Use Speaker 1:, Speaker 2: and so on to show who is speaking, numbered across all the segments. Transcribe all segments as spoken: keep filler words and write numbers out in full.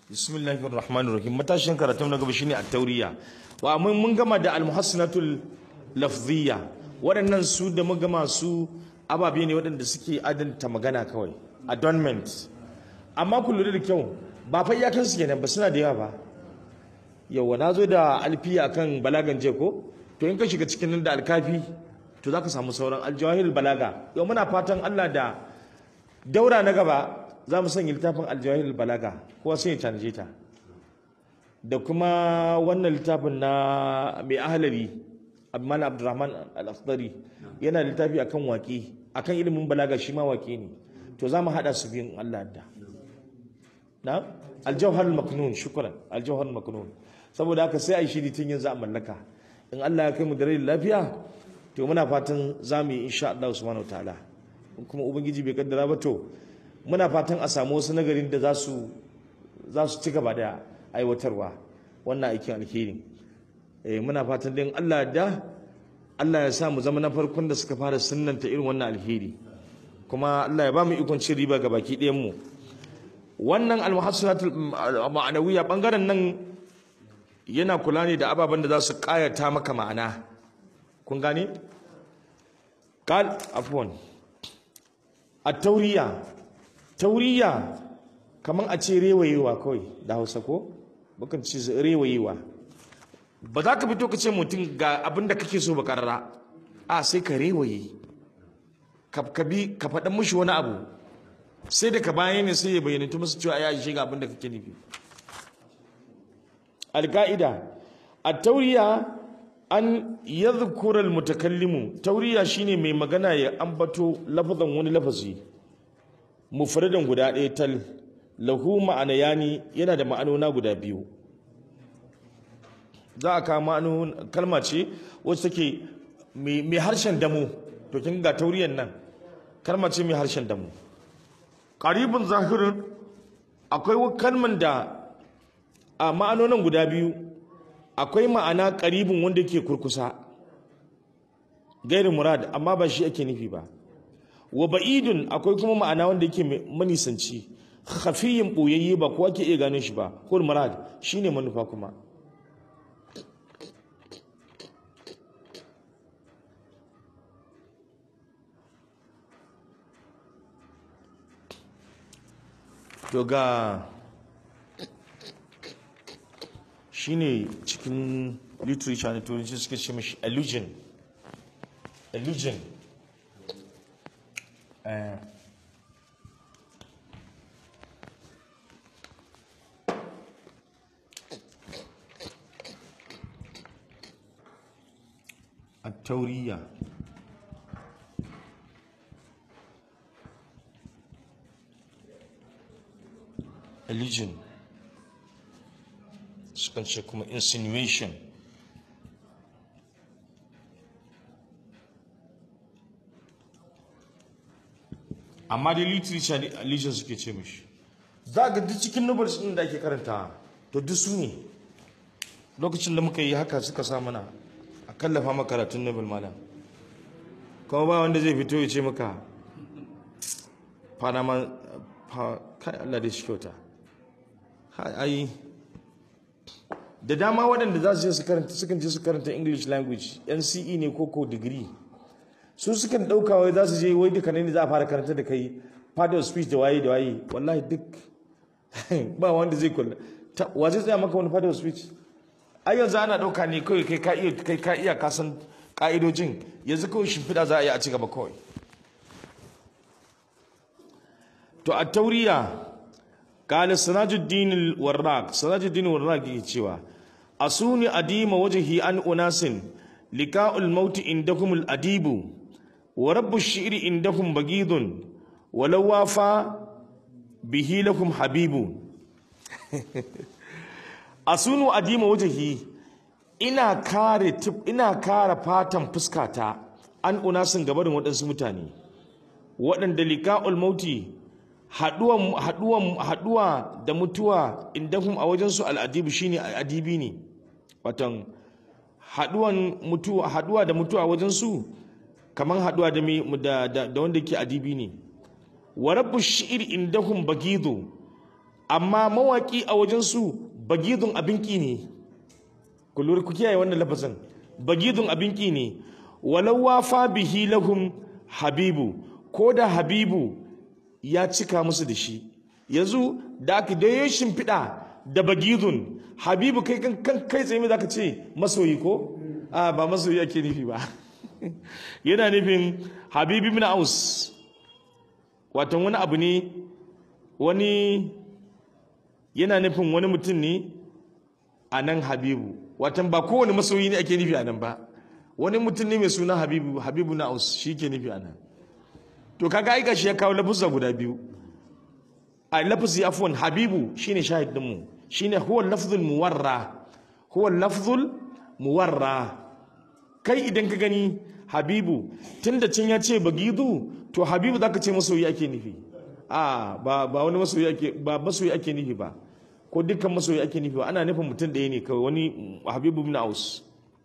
Speaker 1: Bismillahir Rahmanir Rahim. Matashin karatun na gaba shine at-tauriya. Wa mun mun gama da al-muhassinatul lafziyya. Waɗannan su da mun gama su ababe ne waɗanda suke adanta magana kawai. Adornment. Amma ku lura da kyau, ba fa iyakan su kenan ba, suna da yawa ba. Yawa na zo da alfiya akan balagan je ko? To in ka shiga cikin nan da alkafi, to zaka samu sauran aljawahirul balaga. Yau muna fatan Allah da daura na gaba za mu sanya littafin aljawahirul balaga kowa sai ya canje ta da kuma wannan littafin na mai ahlari Abdul Abdurrahman Al-Akhdari yana littafi akan waƙi akan ilimin balaga shi ma waƙi ne to za mu hada su biyun Allah da na aljawharul maknun shukran aljawharul maknun saboda haka sai ai shiri tun yanzu a mallaka in Allah ya kai mu da rai lafiya to muna fatan za mu yi insha Allah subhanahu wataala kuma ubangiji bai kaddara ba to muna fatan a samu wasu nagarin da za su za su ci gaba da aiwatarwa wannan aikin alheri eh muna fatan din Allah da Allah ya sa mu zama na farkon da suka fara sunnanta irin wannan alheri kuma Allah ya ba mu ikon cin riba ga baki ɗayan mu wannan almuhassinatul ma'anawiyya bangaren nan yana kula ne da ababen da za su kayata maka ma'ana kun gane qal afwan at-tauriya tauriya kaman a ce rewayewa kawai da Hausa ko bukan ce rewayewa ba za ka fito ka ce mutum ga abin da kake so ba karara a sai ka rewaye ka bi ka faɗa mushi wani abu sai da ka bayan ne sai ya bayyana ta musu cewa ya shi ga abin da kake nufi alka'ida at-tauriya an yadhkura al-mutakallimu tauriya shine mai magana ya ambato lafazan wani lafazi mufradan guda ɗaya tal lahu ma'ana yani yana da ma'anona guda biyu za a kawo ma'anonin kalma ce wacce take mai harshen damo to kin ga tauriyan nan kalma ce mai harshen damo qaribun zahirin akwai kalman da a ma'anonin guda biyu akwai ma'ana qaribun wanda yake kurkusa gairu murad amma ba shi ake nufi ba wa ba'idun akwai kuma ma'ana wanda yake manisanci khafiyin boyayye ba kowa ke iya gano shi ba kul murad shine manufa kuma to ga shine cikin literature na turanci suke ce mashi allusion allusion Uh, التورية allusion sukan ce kuma insinuation amma dai literature allusion suke ce mishi za ga duk cikin novels din da ake karanta to duk su ne lokacin da muka yi haka suka sa mana a kallafa maka karatun novel malam kuma ba wanda zai fito ya ce maka fana ma kai Allah dai shi kyauta ai da dama waɗanda za su je su karanta sukan je su karanta English language N C E ne ko ko degree su sukan ɗauka wai za su je wai duka ne za a fara karanta da kai part of speech da waye da waye wallahi duk ba wanda zai kula wa zai tsaya maka wani part of speech ai yanzu ana ɗauka ne kawai kai ka iya kai ka iya kasan ka'idojin yanzu kawai shimfiɗa za a yi a ci gaba kawai to a tauriya qala sirajuddin al-warraq sirajuddin al-warraq yake cewa asuni adima wajhi an unasin liqa'ul maut indakum al-adibu wa rabbu ash-shi'ri indakum bagidun walau wafa bihi lakum habibu asunu adima wajhi ina kare ina kare fatan fuskata an unasin gabarin waɗansu mutane waɗanda liqa'ul mauti haduwa haduwa haduwa da mutuwa indahum a wajensu al-adibu shine adibi ne watan haduwan mutuwa haduwa da mutuwa a wajensu kaman haduwa da da da wanda ke adibi ne wa rabbu shi'r indahum bagidu amma mawaki a wajen su bagidun abinki ne ku lura ku kiyaye wannan lafazin bagidun abinki ne walau wafa bihi lahum habibu ko da habibu ya cika musu da shi yanzu da aka da ya shimfiɗa da bagidun habibu kai kan kai tsaye mai zaka ce masoyi ko a ba masoyi ake nufi ba yana nufin habibi bin aus wato wani abu ne wani yana nufin wani mutum ne a nan habibu watan ba kowane masoyi ne ake nufi a nan ba wani mutum ne mai suna habibu habibu na aus shi ke nufi a nan to kaga aika shi ya kawo lafuzza guda biyu a lafuzi afwan habibu shine shahid din mu shine huwa lafzul muwarra huwa lafzul muwarra kai idan ka gani habibu tunda cin ya ce bagidu to habibu zaka ce masoyi ake nufi a ba ba wani masoyi ake ba masoyi ake nufi ba ko dukkan masoyi ake nufi ba ana nufin mutum ɗaya ne kawai wani habibu ibn aus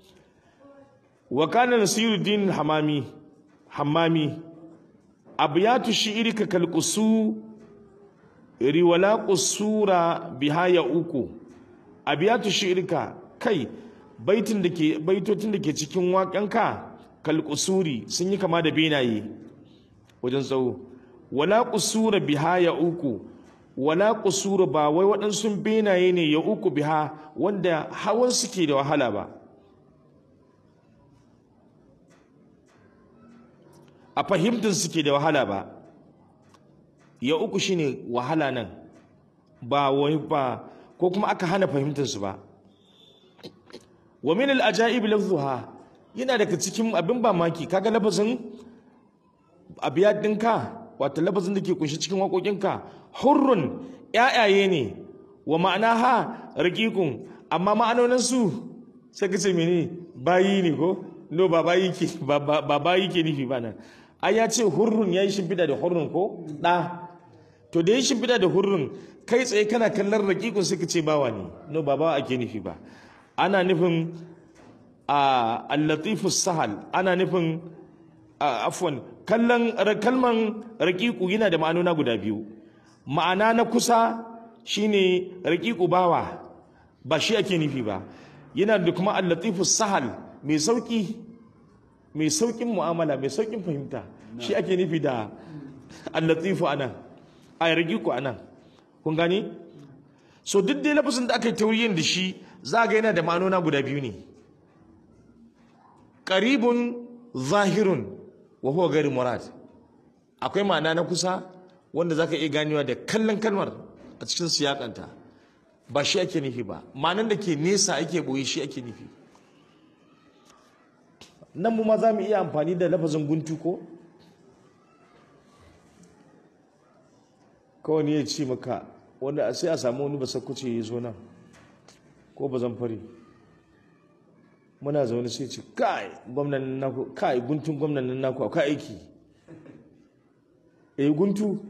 Speaker 1: wa kana nasiruddin hamami hammami abiyatu shi'rika kal qusu riwala qusura bihaya uku abiyatu shi'rika kai baitin dake baitotin dake cikin waƙanka kal qusuri sun yi kama da benaye wajen tsawo wala qusura bihaya uku wala qusura ba wai waɗansu benaye ne ya uku biha wanda hawan suke da wahala ba a fahimtar suke da wahala ba ya uku shine wahala nan ba wai ba ko kuma aka hana fahimtar su ba wa min al ajaib lafzuha yana daga cikin abin ba maki kaga lafazin abiyat dinka wato lafazin da ke kunshi cikin waƙoƙinka hurrun ƴaƴaye ne wa ma'anaha raqiqun amma ma'anonin su sai kace mene bayi ne ko no ba bayi ke ba ba bayi ke nufi ba nan ai ya ce hurrun yayi shimfida da hurrun ko da to da yayi shimfida da hurrun kai tsaye kana kallon raqiqun sai kace bawa ne no ba bawa ake nufi ba ana nufin a al-latifus sahal ana nufin afwan kallon kalman raqiqu yana da ma'anona guda biyu ma'ana na kusa shine raqiqu bawa ba shi ake nufi ba yana da kuma al-latifus sahal mai sauki mai saukin mu'amala mai saukin fahimta shi ake nufi da al-latifu anan ay raqiqu anan kun gani so duk dai lafazin da aka yi tauriyin da shi za ga yana da ma'anona guda biyu ne qaribun zahirun wa huwa ghairu murad akwai ma'ana na kusa wanda zaka iya ganewa da kallon kalmar a cikin siyakanta ba shi ake nufi ba ma'anan da ke nesa ake boye shi ake nufi nan mu ma za mu iya amfani da lafazin guntu ko kawai ne ya ce maka wanda sai a samu wani basakkuce ya zo nan ko ba zan fari muna zaune sai ce kai gwamnan naku kai guntun gwamnan naku akwai aiki eh guntu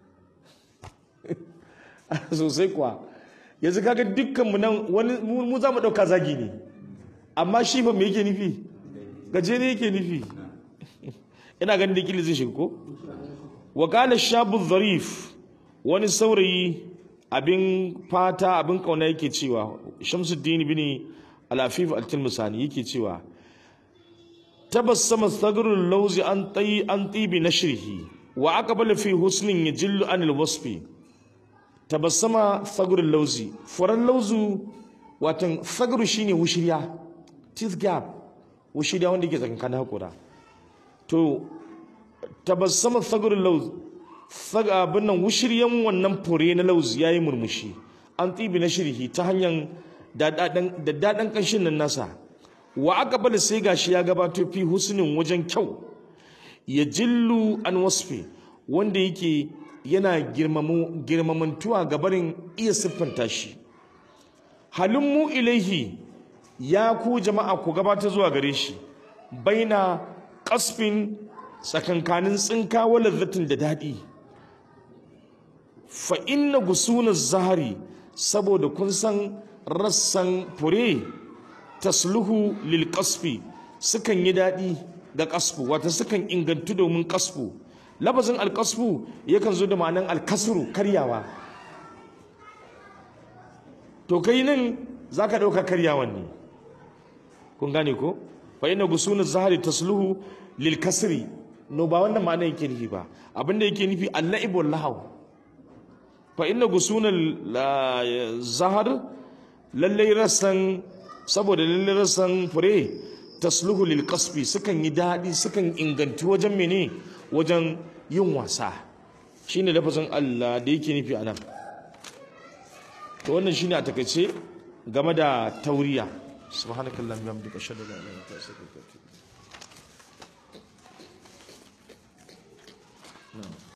Speaker 1: sosai kuwa yanzu kaga dukkan mu nan wani mu za mu dauka zagi ne amma shi fa me yake nufi gajere yake nufi ina ganin da kili zai shiga ko wa qala shabu dharif wani saurayi abin fata abin kauna yake cewa Shamsuddin bin al-Afif al-Tilmisani yake cewa tabassama sagrul lawzi an tayi an tibi nashrihi wa aqbala fi husnin yajillu an al-wasfi tabassama sagrul lawzi furan lawzu watan sagru shine wushiriya teeth gap wushiriya wanda yake tsakankanin hakura to tabassama sagrul lawzi saga abin nan wushiriyan wannan fure na lawzi yayi murmushi an tibi nashrihi ta hanyar da daɗin ƙanshin nan nasa wa aka bala sai gashi ya gabato fi husnin wajen kyau ya jillu an wasfi wanda yake yana girmamantuwa gabarin iya siffanta shi halin mu ilaihi ya ku jama'a ku gabata zuwa gare shi baina kasfin tsakankanin tsinka wa lazzatin da daɗi fa inna gusuna zahari saboda kun san rassan fure tasluhu lil qasfi sukan yi daɗi ga qasfu wata sukan ingantu domin qasfu labazin al qasfu yakan zo da ma'anan al kasru karyawa to kai nan zaka dauka karyawan ne kun gane ko fa inna gusunu zahari tasluhu lil kasri no ba wannan ma'ana yake nufi ba abinda yake nufi al-la'ib wal lahaw fa inna gusunu zahar lallai rasan saboda lallai rasan fure tasluhu lil qasbi sukan yi dadi sukan inganti wajen mene wajen yin wasa shine lafazin Allah da yake nufi anan to wannan shine a takeice game da tauriya subhanakallahumma wa bihamdika ashhadu an la ilaha illa anta astaghfiruka wa atubu